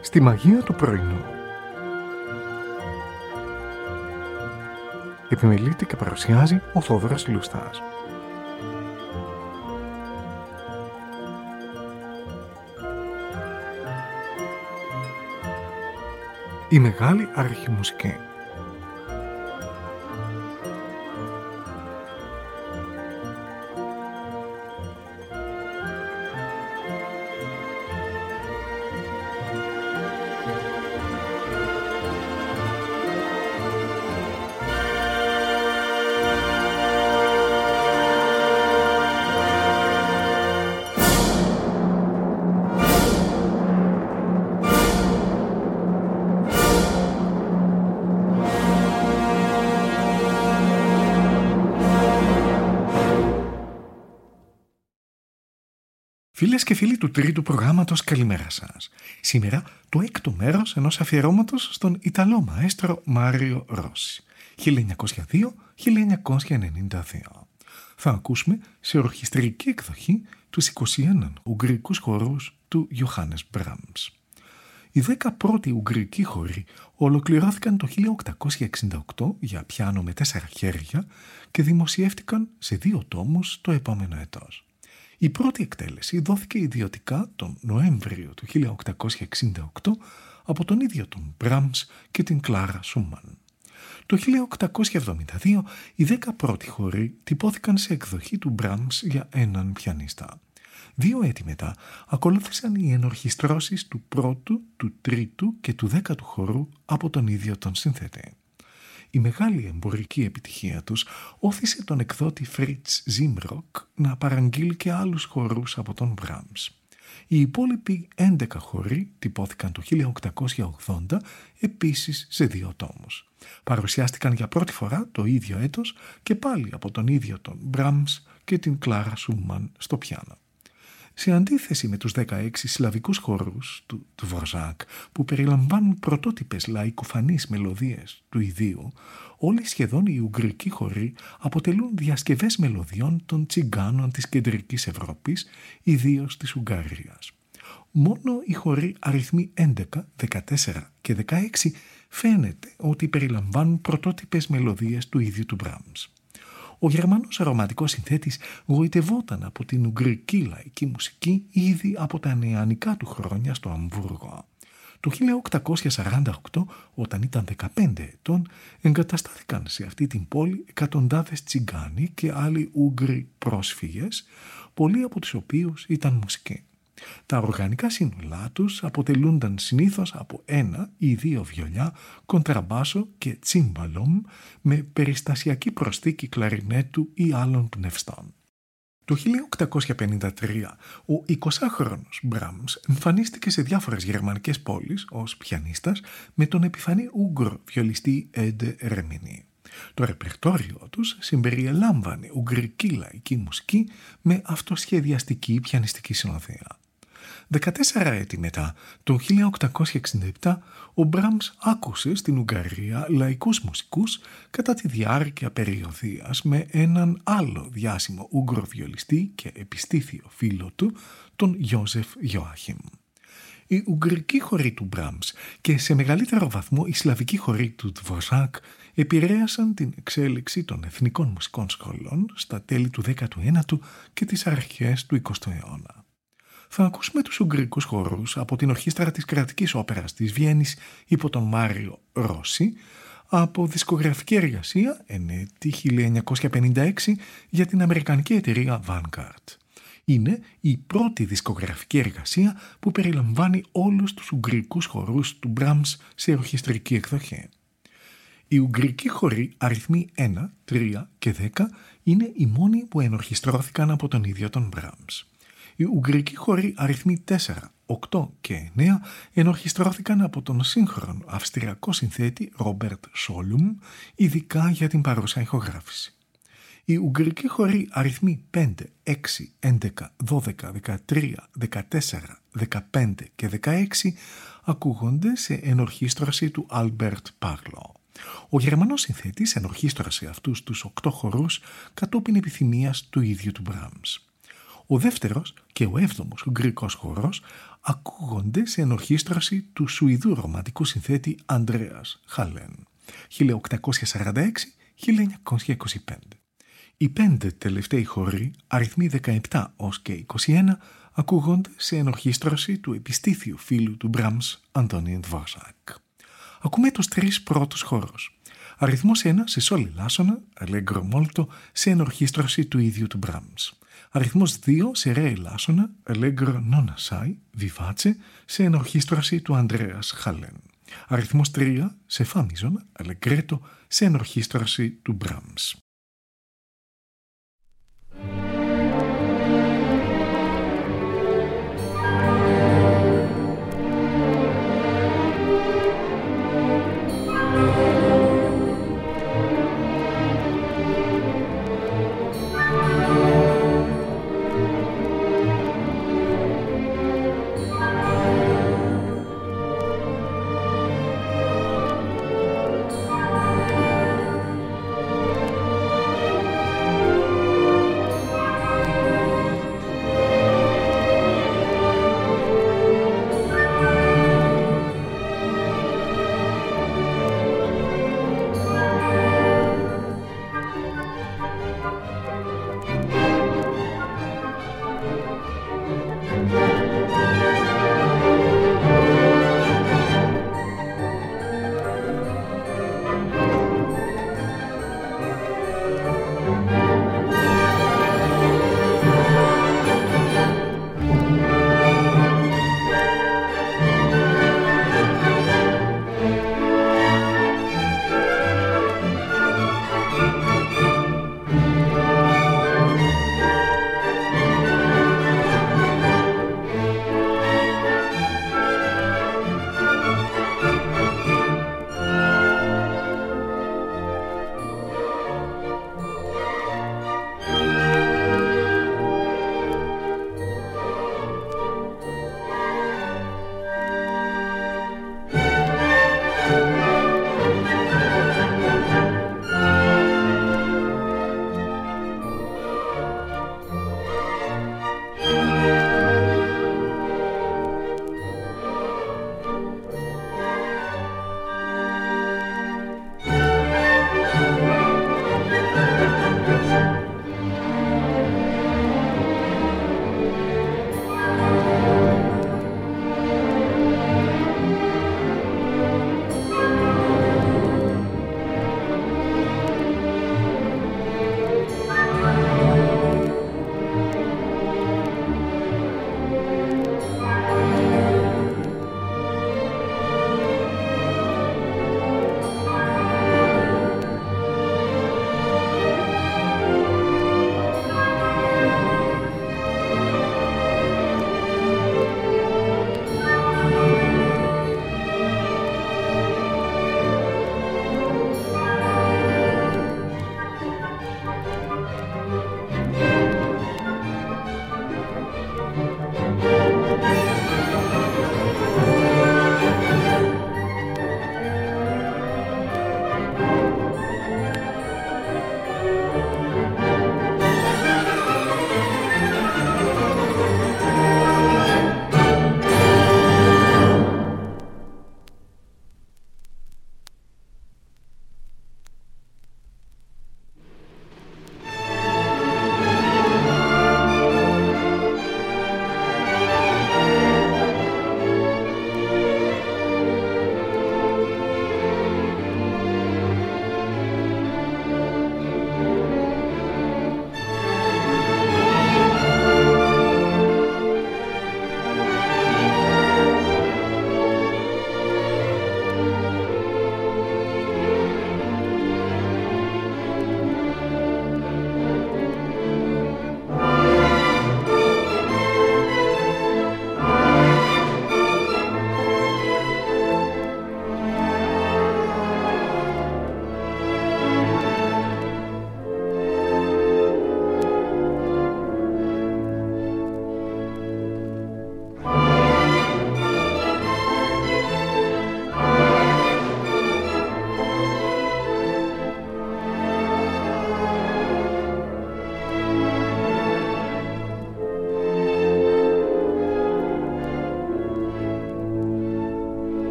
Στη μαγεία του πρωινού. Επιμελείται και παρουσιάζει ο Θόδωρος Λουστάς. Η μεγάλη αρχιμουσική. Φίλες και φίλοι του τρίτου προγράμματος, καλημέρα σας. Σήμερα το έκτο μέρος ενός αφιερώματος στον Ιταλό μαέστρο Μάριο Ρώση, 1902-1992. Θα ακούσουμε σε ορχιστρική εκδοχή τους 21 ουγγρικούς χορούς του Johannes Brahms. Οι 10 πρώτοι ουγγρικοί χοροί ολοκληρώθηκαν το 1868 για πιάνο με 4 χέρια και δημοσιεύτηκαν σε 2 τόμους το επόμενο έτος. Η πρώτη εκτέλεση δόθηκε ιδιωτικά τον Νοέμβριο του 1868 από τον ίδιο τον Brahms και την Κλάρα Σούμαν. Το 1872 οι 10 πρώτοι χοροί τυπώθηκαν σε εκδοχή του Brahms για έναν πιανίστα. 2 έτη μετά ακολούθησαν οι ενορχιστρώσεις του πρώτου, του τρίτου και του 10ου χορού από τον ίδιο τον συνθέτη. Η μεγάλη εμπορική επιτυχία τους όθησε τον εκδότη Fritz Zimrock να παραγγείλει και άλλους χορούς από τον Brahms. Οι υπόλοιποι 11 χοροί τυπώθηκαν το 1880 επίσης σε 2 τόμους. Παρουσιάστηκαν για πρώτη φορά το ίδιο έτος και πάλι από τον ίδιο τον Brahms και την Κλάρα Σούμαν στο πιάνο. Σε αντίθεση με τους 16 σλαβικούς χορούς του Dvořák που περιλαμβάνουν πρωτότυπες λαϊκοφανείς μελωδίες του ιδίου, όλοι σχεδόν οι ουγγρικοί χοροί αποτελούν διασκευές μελωδιών των τσιγκάνων της κεντρικής Ευρώπης, ιδίως της Ουγγαρίας. Μόνο οι χοροί αριθμοί 11, 14 και 16 φαίνεται ότι περιλαμβάνουν πρωτότυπες μελωδίες του ίδιου του Brahms. Ο Γερμανός αρωματικός συνθέτης γοητευόταν από την ουγγρική λαϊκή μουσική ήδη από τα νεανικά του χρόνια στο Αμβούργο. Το 1848, όταν ήταν 15 ετών, εγκαταστάθηκαν σε αυτή την πόλη εκατοντάδες τσιγκάνοι και άλλοι Ούγγροι πρόσφυγες, πολλοί από τους οποίους ήταν μουσικοί. Τα οργανικά σύνολά τους αποτελούνταν συνήθως από 1 ή 2 βιολιά, κοντραμπάσο και τσίμπαλομ με περιστασιακή προσθήκη κλαρινέτου ή άλλων πνευστών. Το 1853 ο 20χρονος Brahms εμφανίστηκε σε διάφορες γερμανικές πόλεις ως πιανίστας με τον επιφανή Ούγγρο βιολιστή Έντε Ρεμινή. Το ρεπερτόριο τους συμπεριελάμβανε ουγγρική λαϊκή μουσική με αυτοσχεδιαστική πιανιστική συνοδεία. 14 έτη μετά, το 1867, ο Brahms άκουσε στην Ουγγαρία λαϊκούς μουσικούς κατά τη διάρκεια περιοδίας με έναν άλλο διάσημο Ούγγρο βιολιστή και επιστήθιο φίλο του, τον Ιώζεφ Ιωάχιμ. Οι ουγγρικοί χοροί του Brahms και σε μεγαλύτερο βαθμό οι σλαβικοί χοροί του Dvořák επηρέασαν την εξέλιξη των εθνικών μουσικών σχολών στα τέλη του 19ου και τις αρχές του 20ου αιώνα. Θα ακούσουμε τους ουγγρικούς χορούς από την ορχήστρα της Κρατικής Όπερας της Βιέννης υπό τον Μάριο Ρώση από δισκογραφική εργασία ενέτη 1956 για την αμερικανική εταιρεία Vanguard. Είναι η πρώτη δισκογραφική εργασία που περιλαμβάνει όλους τους ουγγρικούς χορούς του Brahms σε ορχιστρική εκδοχή. Οι ουγγρικοί χοροί αριθμοί 1, 3 και 10 είναι οι μόνοι που ενορχιστρώθηκαν από τον ίδιο τον Brahms. Οι ουγγρικοί χοροί αριθμοί 4, 8 και 9 ενορχιστρώθηκαν από τον σύγχρονο αυστριακό συνθέτη Ρόμπερτ Σόλουμ, ειδικά για την παρούσα ηχογράφηση. Οι ουγγρικοί χοροί αριθμοί 5, 6, 11, 12, 13, 14, 15 και 16 ακούγονται σε ενορχίστρωση του Άλμπερτ Πάγλο. Ο Γερμανός συνθέτης ενορχίστρωσε αυτούς τους 8 χορούς κατόπιν επιθυμίας του ίδιου του Brahms. Ο δεύτερος και ο έβδομος ουγγρικός χορός ακούγονται σε ενορχήστρωση του Σουηδού ρομαντικού συνθέτη Ανδρέας Χαλέν, 1846-1925. Οι 5 τελευταίοι χοροί, αριθμοί 17 ως και 21, ακούγονται σε ενορχήστρωση του επιστήθιου φίλου του Μπραμς, Αντώνιν Δβόρζακ. Ακούμε τους 3 πρώτους χορούς. Αριθμός 1 σε σόλι λάσονα, αλέγκρο μόλτο, σε ενορχήστρωση του ίδιου του Μπραμς. Αριθμός 2 σε ρέι λάσονα, αλέγκρο νόνα σάι, βιβάτσε, σε ενορχήστρωση του Ανδρέας Χαλέν. Αριθμός 3 σε φα μίζωνα, αλεγκρέτο, σε ενορχήστρωση του Μπραμς.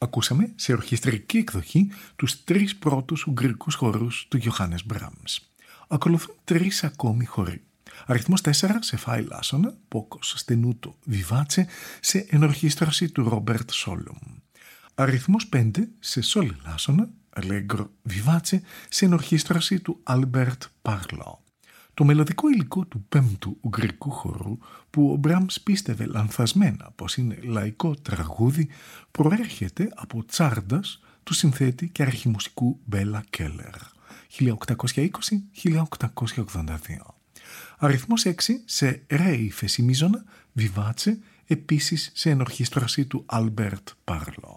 Ακούσαμε σε ορχιστρική εκδοχή τους 3 πρώτους ουγγρικούς χορούς του Γιωχάνες Μπραμς. Ακολουθούν 3 ακόμη χοροί. Αριθμός 4 σε φα ελάσσονα, πόκος στενούτο βιβάτσε, σε ενορχίστρωση του Ρόμπερτ Σόλομ. Αριθμός 5 σε σόλ ελάσσονα, αλέγκρο βιβάτσε, σε ενορχίστρωση του Άλμπερτ Πάρλο. Το μελωδικό υλικό του 5ου ουγγρικού χορού, που ο Μπραμς πίστευε λανθασμένα πως είναι λαϊκό τραγούδι, προέρχεται από τσάρντας του συνθέτη και αρχιμουσικού Μπέλα Κέλλερ, 1820-1882. Αριθμός 6 σε ρε ύφεση μείζωνα, βιβάτσε, επίσης σε ενορχίστρωση του Άλμπερτ Πάρλο.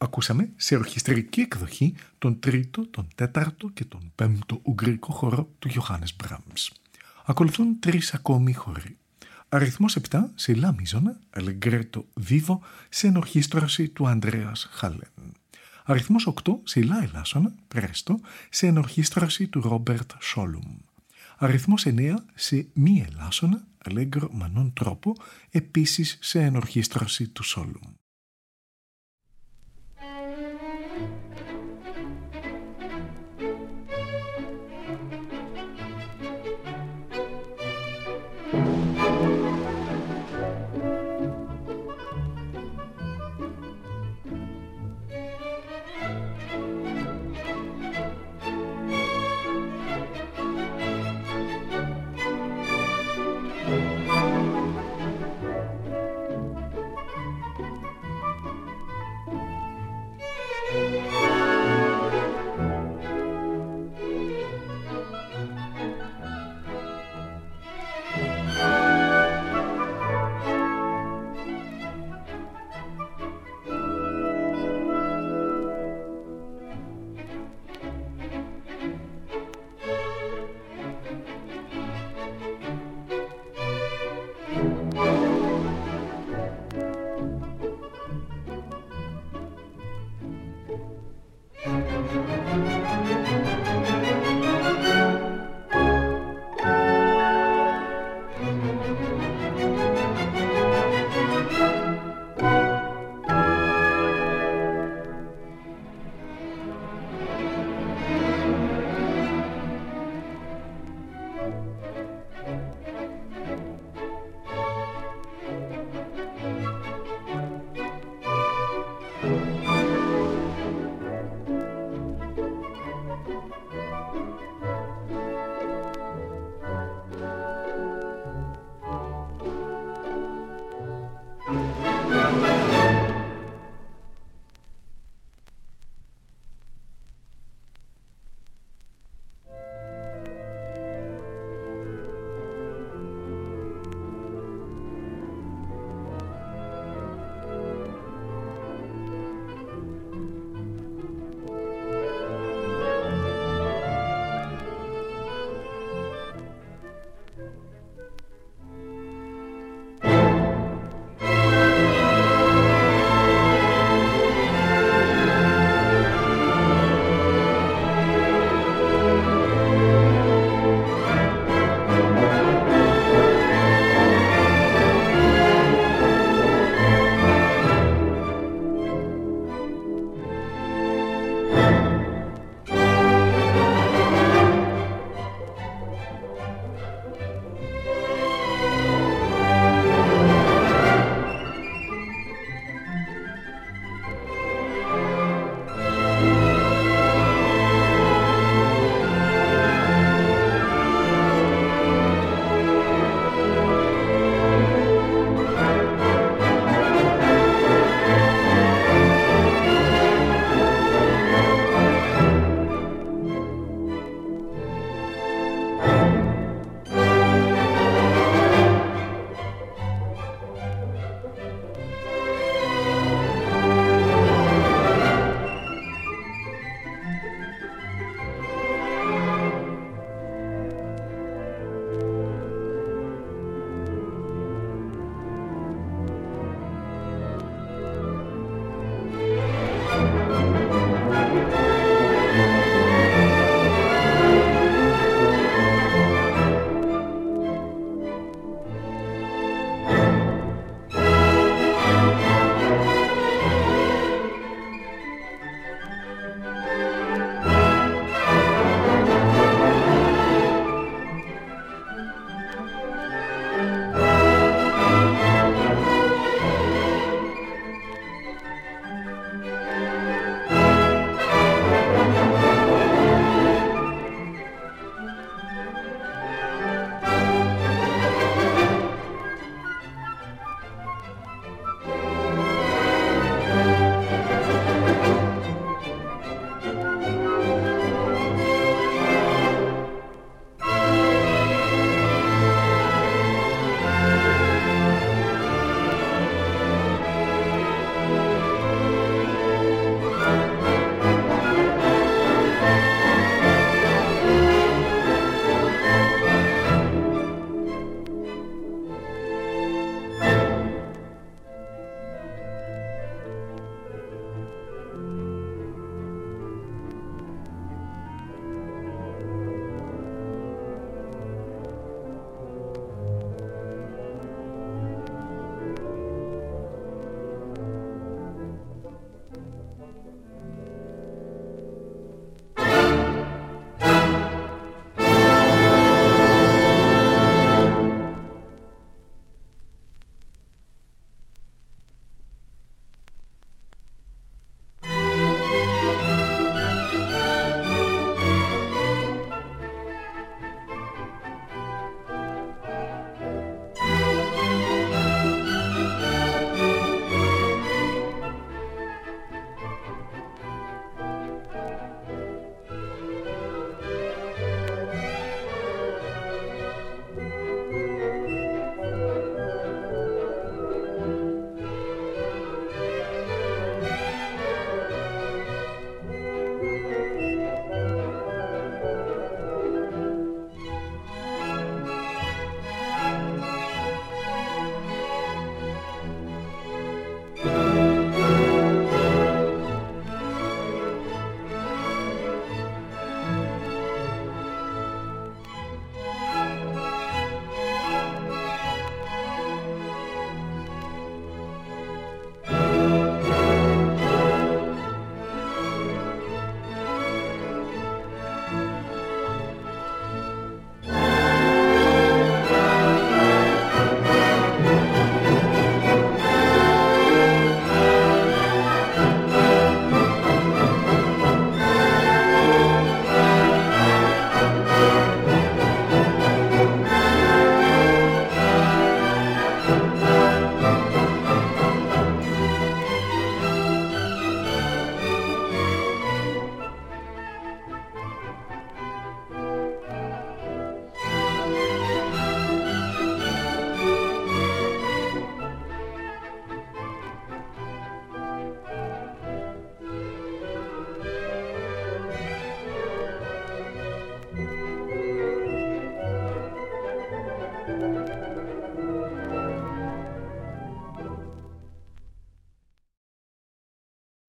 Ακούσαμε σε ορχιστρική εκδοχή τον τρίτο, τον τέταρτο και τον πέμπτο ουγγρικό χορό του Γιωχάνες Μπραμς. Ακολουθούν 3 ακόμη χοροί. Αριθμός 7 σε λα μίζωνα, Allegretto vivo, σε ενορχίστρωση του Ανδρέας Χάλεν. Αριθμός 8 σε λα ελάσσονα, Presto, σε ενορχίστρωση του Ρόμπερτ Σόλουμ. Αριθμός 9 σε μη ελάσσονα, Allegro ma non troppo, επίσης σε ενορχίστρωση του Σόλουμ.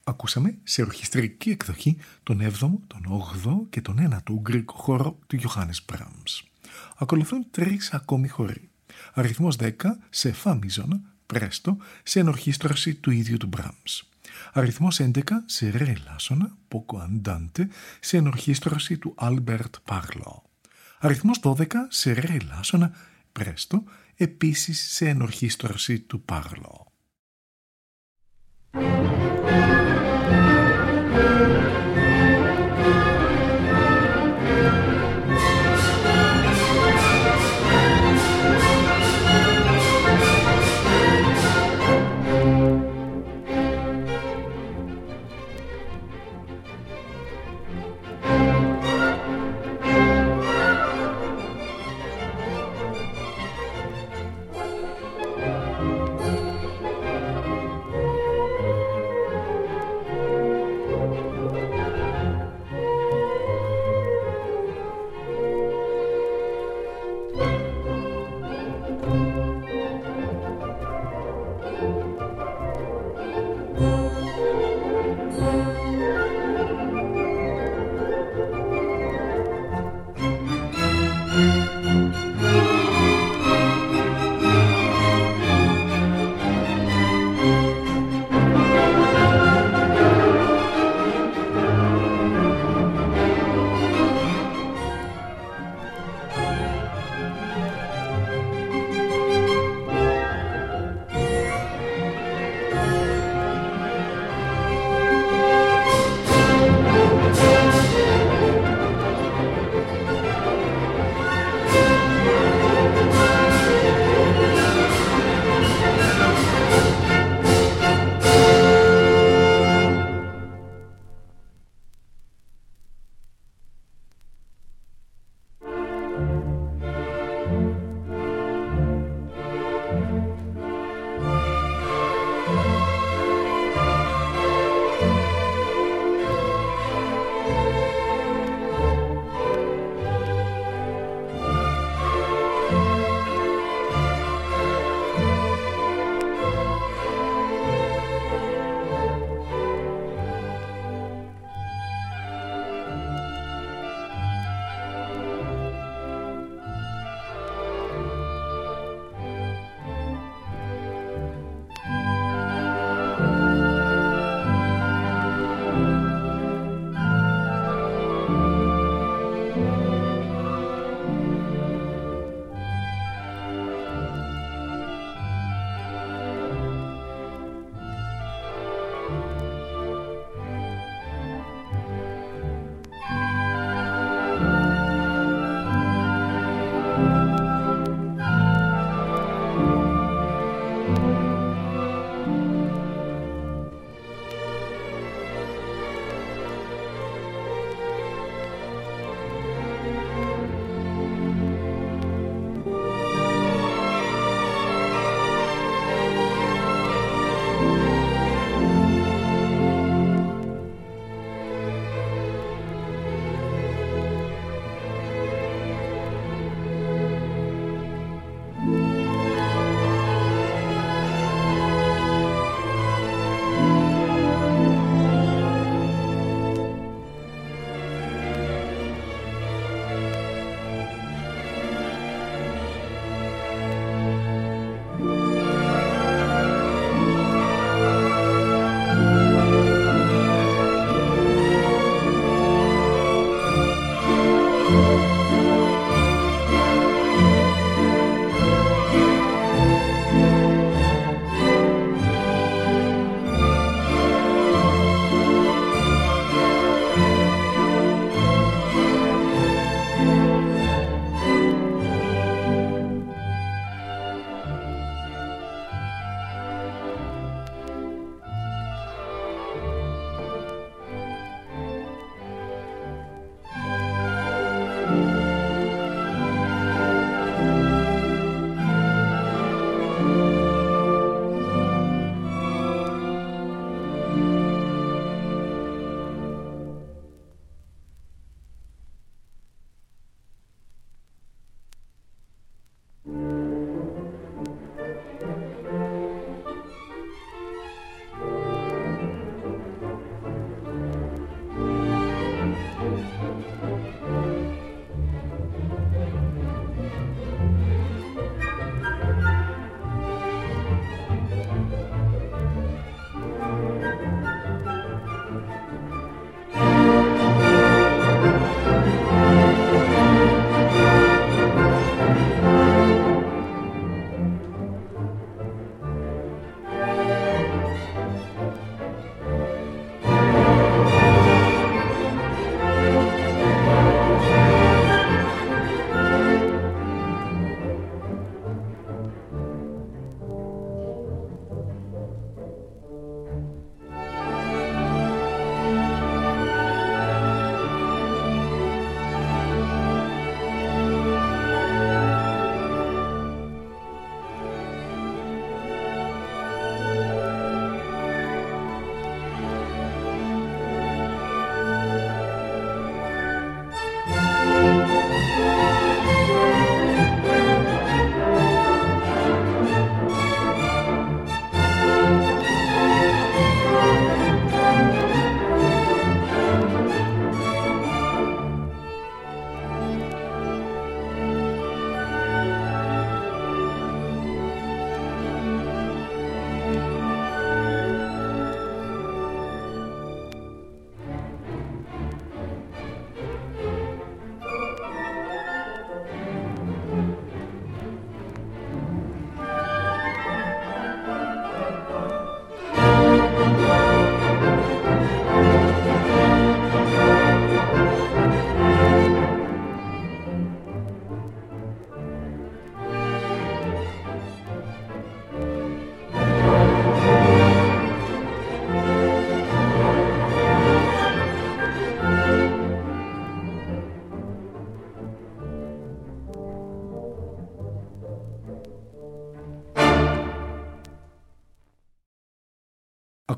Ακούσαμε σε ορχιστρική εκδοχή τον 7ο, τον 8ο και τον 9ο Ουγγρικό χώρο του Johannes Brahms. Ακολουθούν 3 ακόμη χωροί. Αριθμός 10 σε φα μίζωνα, πρέστο, σε ενορχίστρωση του ίδιου του Brahms. Αριθμός 11 σε ρε λάσονα, poco andante, σε ενορχίστρωση του Albert Parlo. Αριθμός 12 σε ρε λάσονα, πρέστο, επίσης σε ενορχίστρωση του Parlo.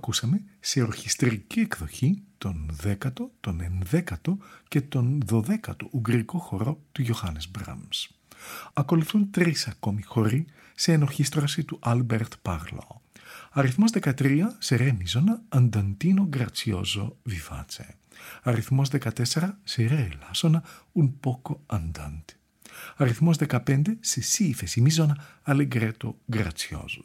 ακούσαμε σε ορχιστρική εκδοχή τον 10ο, τον 11ο και τον 12ο Ουγγρικό χορό του Ιωάννης Μπραμς. Ακολουθούν 3 ακόμη χοροί σε ενορχίστρωση του Άλμπερτ Πάρλο. Αριθμός 13 σε ρε μίζωνα Ανταντίνο Γκρατσιόζο Βιβάτσε. Αριθμός 14 σε ρε ελάσσονα Un poco andante. Αριθμός 15 σε σι ύφεση μίζωνα Allegretto Grazioso.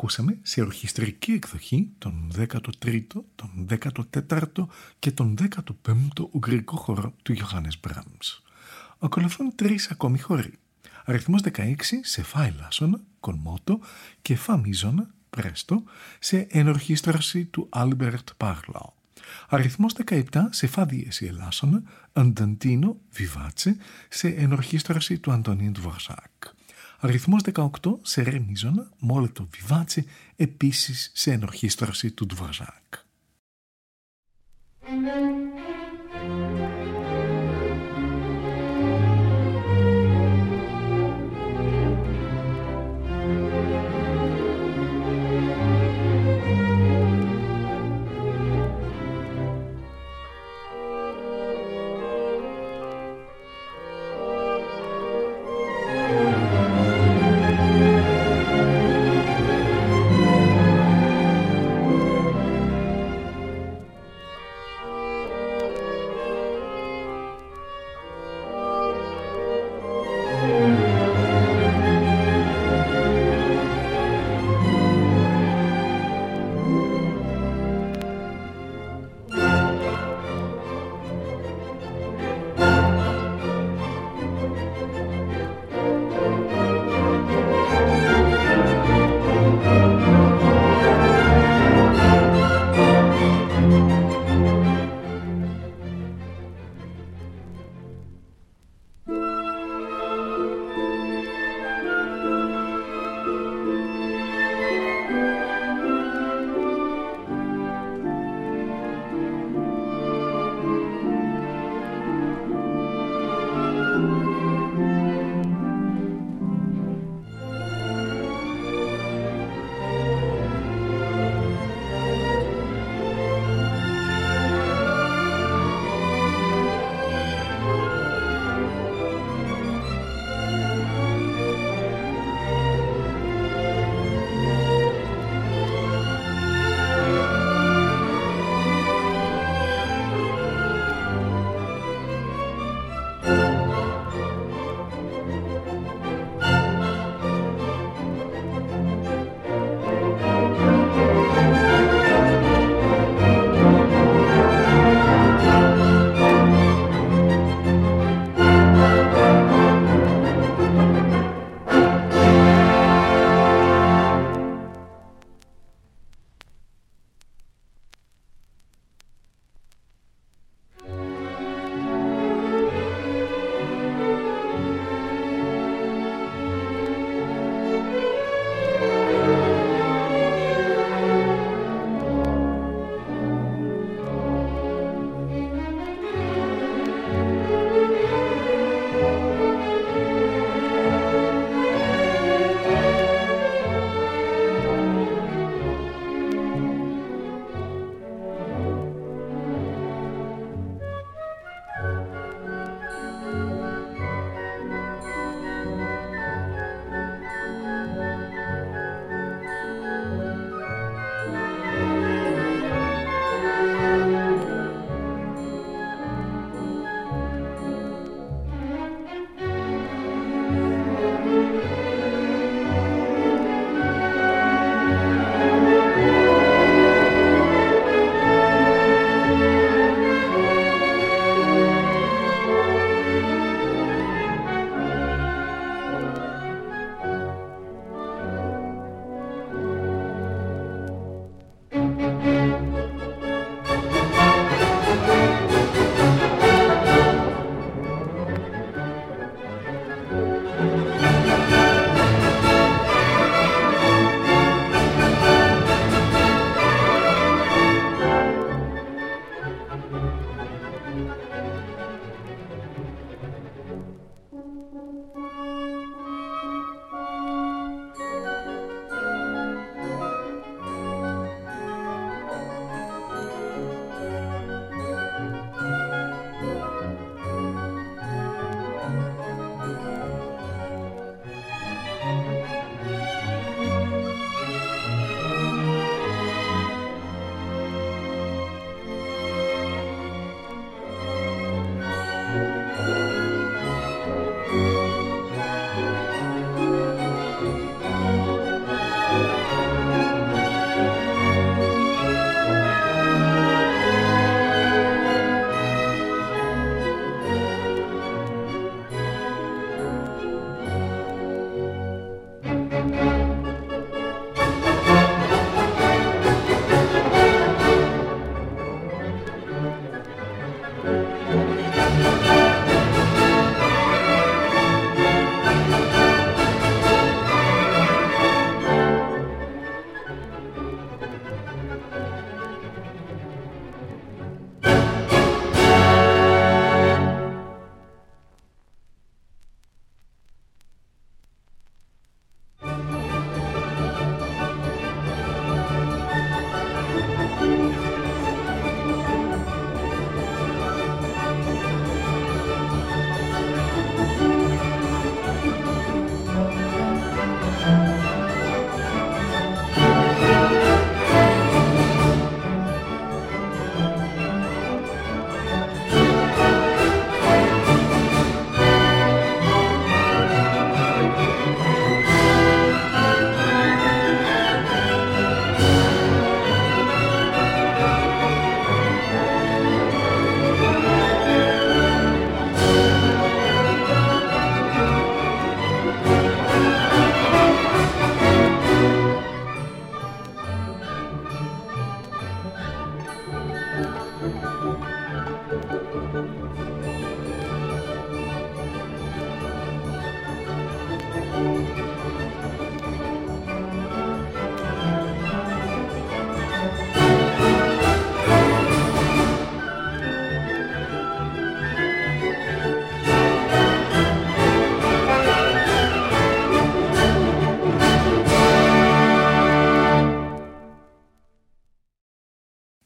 Ακούσαμε σε ορχιστρική εκδοχή τον 13ο, τον 14ο και τον 15ο Ουγγρικό χορό του Ιωάννης Μπραμς. Ακολουθούν 3 ακόμη χοροί. Αριθμός 16 σε φα ελάσσονα, κονμότο και φα μίζωνα, πρέστο, σε ενορχίστρωση του Άλμπερτ Πάρλαου. Αριθμός 17 σε φα δίεση ελάσσονα, ανταντίνο, βιβάτσε, σε ενορχίστρωση του Αντωνίν Ντβορζάκ. Αριθμός 18 σε ρε μίζωνα, μόλετο βιβάτσε, επίσης σε ενορχίστρωση του Ντβορζάκ.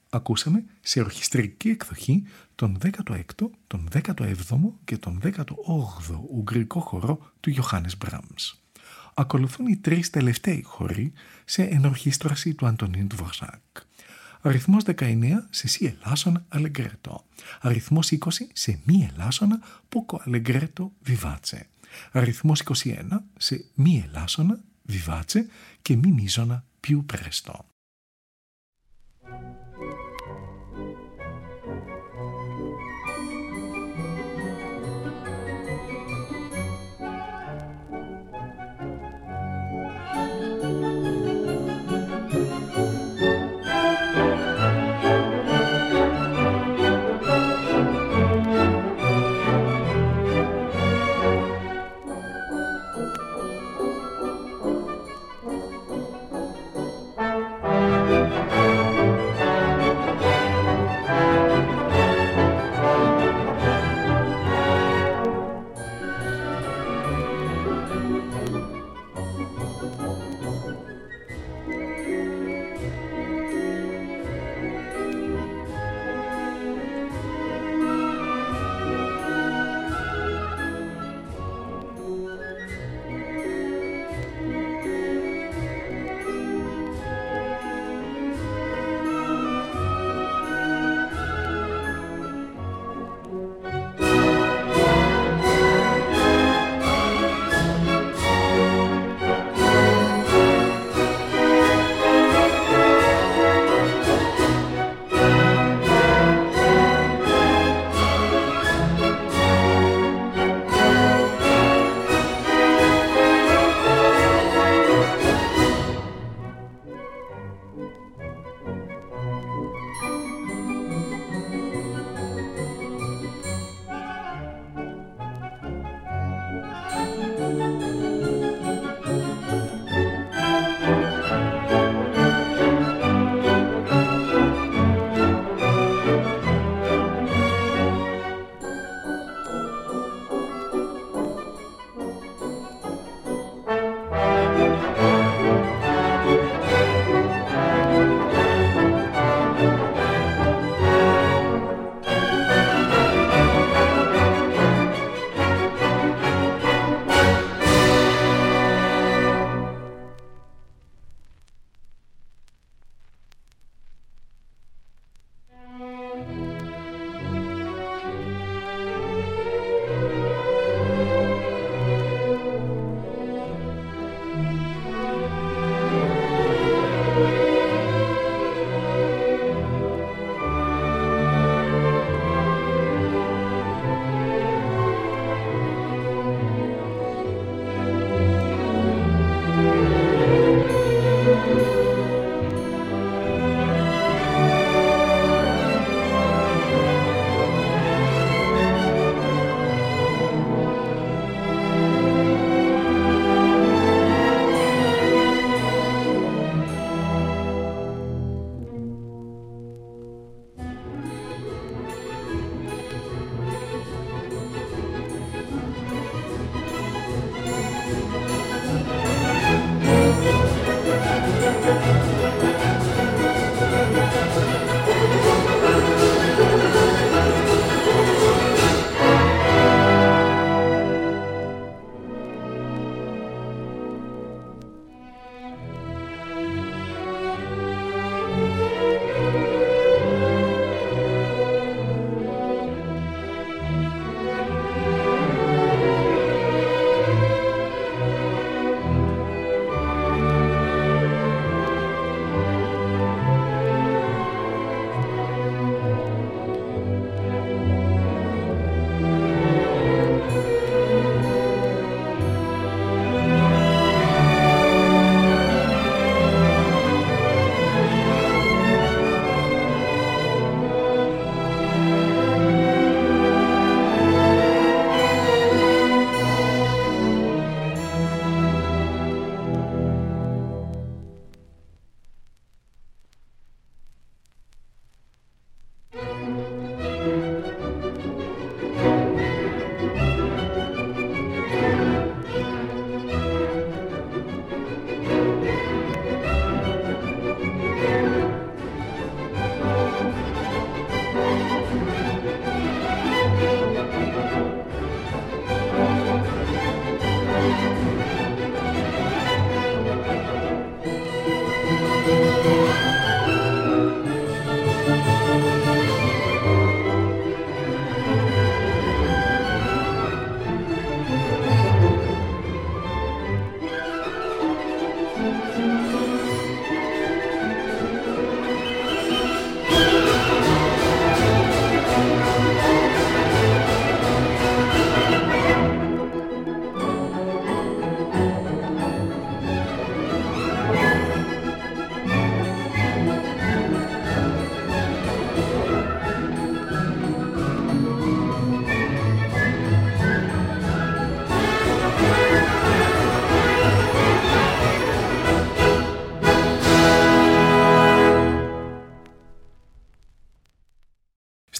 Ακούσαμε σε ορχιστρική εκδοχή τον 16ο, τον 17ο και τον 18ο Ουγγρικό χορό του Ιωάννης Μπραμς. Ακολουθούν οι τρεις τελευταίοι χοροί σε ενορχίστραση του Αντωνίν Ντβορζάκ. Αριθμός 19 σε σι ελάσσονα αλεγκρέτο. Αριθμός 20 σε μη ελάσσονα πόκο αλεγκρέτο βιβάτσε. Αριθμός 21 σε μη ελάσσονα βιβάτσε και μη μίζωνα πιου πρέστο.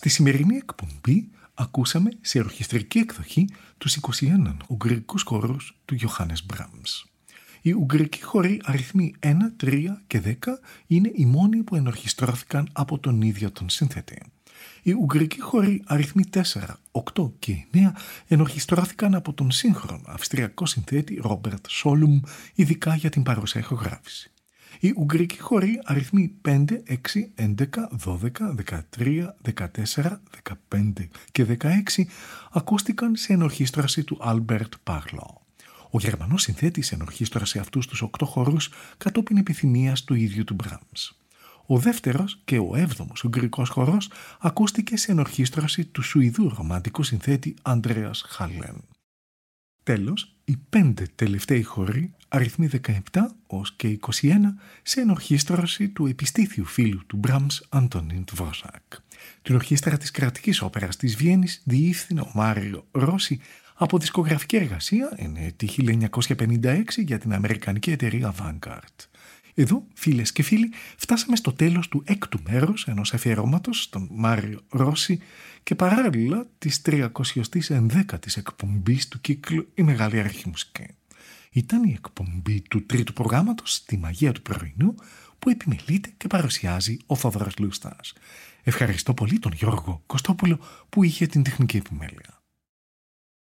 Στη σημερινή εκπομπή ακούσαμε σε ορχιστρική εκδοχή τους 21 ουγγρικούς χορούς του Johannes Brahms. Οι ουγγρικοί χοροί αριθμοί 1, 3 και 10 είναι οι μόνοι που ενορχιστρώθηκαν από τον ίδιο τον συνθέτη. Οι ουγγρικοί χοροί αριθμοί 4, 8 και 9 ενορχιστρώθηκαν από τον σύγχρονο αυστριακό συνθέτη Ρόμπερτ Σόλουμ, ειδικά για την παρούσα ηχογράφηση. Οι ουγγρικοί χοροί αριθμοί 5, 6, 11, 12, 13, 14, 15 και 16 ακούστηκαν σε ενορχίστρωση του Άλμπερτ Πάρλο. Ο Γερμανός συνθέτης ενορχίστρωσε αυτούς τους 8 χορούς κατόπιν επιθυμίας του ίδιου του Brahms. Ο δεύτερος και ο 7ος ουγγρικός χορός ακούστηκε σε ενορχίστρωση του Σουηδού ρομαντικού συνθέτη Ανδρέας Χάλεν. Τέλος, οι 5 τελευταίοι χοροί, αριθμοί 17 ως και 21, σε ενορχίστρωση του επιστήθιου φίλου του Brahms, Αντωνίν Τβόζακ. Την ορχήστρα της Κρατικής Όπερας της Βιέννης διεύθυνε ο Μάριο Ρώση από δισκογραφική εργασία εν έτη 1956 για την αμερικανική εταιρεία Vanguard. Εδώ, φίλες και φίλοι, φτάσαμε στο τέλος του 6ου μέρους ενός αφιερώματος στον Μάριο Ρώση και παράλληλα της 311ης εκπομπής του κύκλου «Η Μεγάλη Αρχιμουσική». Ήταν η εκπομπή του τρίτου προγράμματος «Στη Μαγεία του Πρωινού» που επιμελείται και παρουσιάζει ο Θόδωρος Λούστας. Ευχαριστώ πολύ τον Γιώργο Κωστόπουλο που είχε την τεχνική επιμέλεια.